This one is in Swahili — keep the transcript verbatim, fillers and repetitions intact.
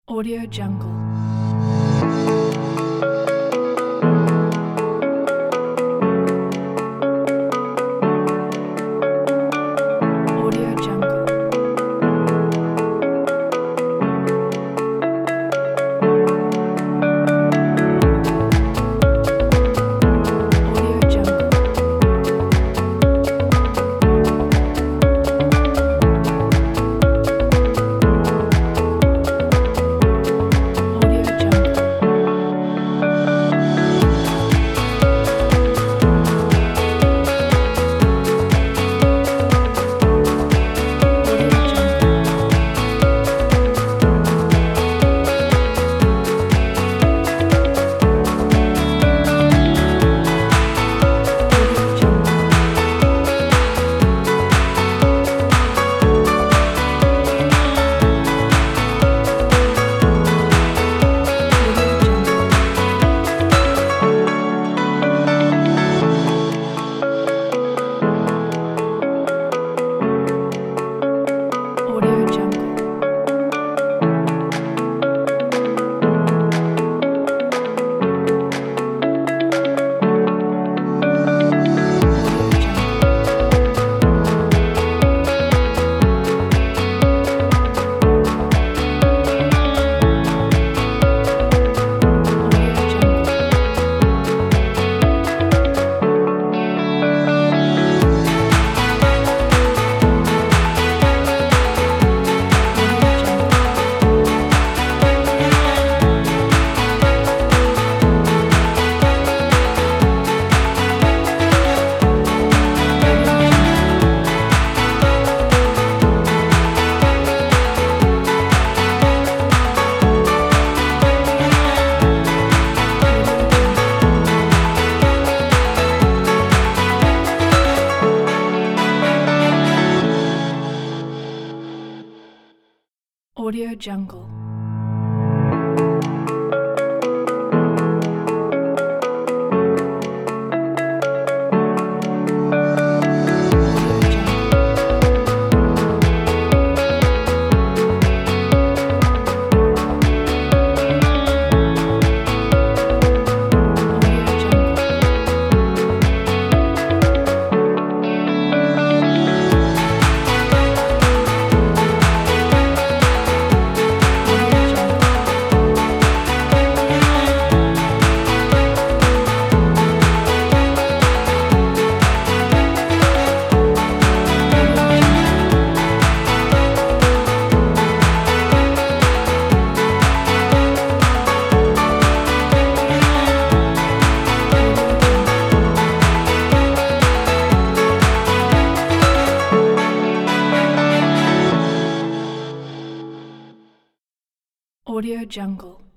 Audio Jungle. Audio Jungle. Audio Jungle. Audio Jungle. Audio Jungle. Audio Jungle. Audio Jungle. Audio Jungle. Audio Jungle. Audio Jungle. Audio Jungle. Audio Jungle. Audio Jungle. Audio Jungle. Audio Jungle. Audio Jungle. Audio Jungle. Audio Jungle.